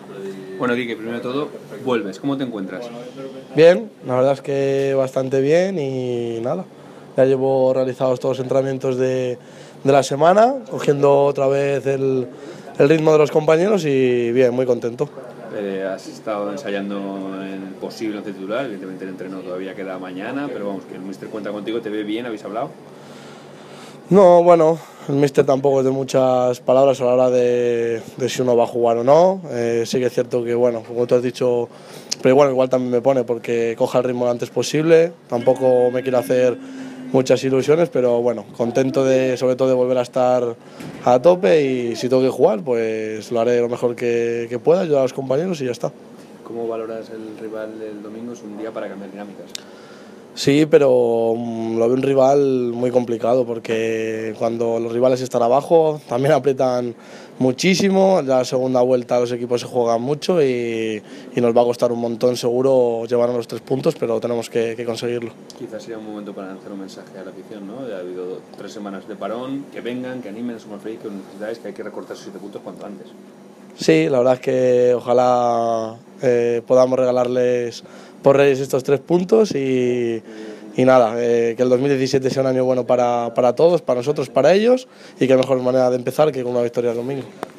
Bueno, Quique, primero de todo, vuelves. ¿Cómo te encuentras? Bien, la verdad es que bastante bien y nada. Ya llevo realizados todos los entrenamientos de la semana, cogiendo otra vez el ritmo de los compañeros y bien, muy contento. Has estado ensayando en el posible once titular, evidentemente el entreno todavía queda mañana, pero vamos, que el míster cuenta contigo, te ve bien, ¿habéis hablado? No, bueno, el míster tampoco es de muchas palabras a la hora de si uno va a jugar o no. Sí que es cierto que, bueno, como tú has dicho, pero bueno, igual también me pone porque coja el ritmo lo antes posible. Tampoco me quiero hacer muchas ilusiones, pero bueno, contento sobre todo de volver a estar a tope y si tengo que jugar, pues lo haré lo mejor que pueda, ayudar a los compañeros y ya está. ¿Cómo valoras el rival del domingo? Es un día para cambiar dinámicas. Sí, pero lo veo un rival muy complicado porque cuando los rivales están abajo también aprietan muchísimo. Ya la segunda vuelta los equipos se juegan mucho y nos va a costar un montón seguro llevarnos los 3 puntos, pero tenemos que conseguirlo. Quizás sería un momento para lanzar un mensaje a la afición, ¿no? Ya ha habido 3 semanas de parón, que vengan, que animen, somos felices, que necesitáis, que hay que recortar esos 7 puntos cuanto antes. Sí, la verdad es que ojalá podamos regalarles por Reyes estos 3 puntos y nada, que el 2017 sea un año bueno para todos, para nosotros, para ellos y qué mejor manera de empezar que con una victoria el domingo.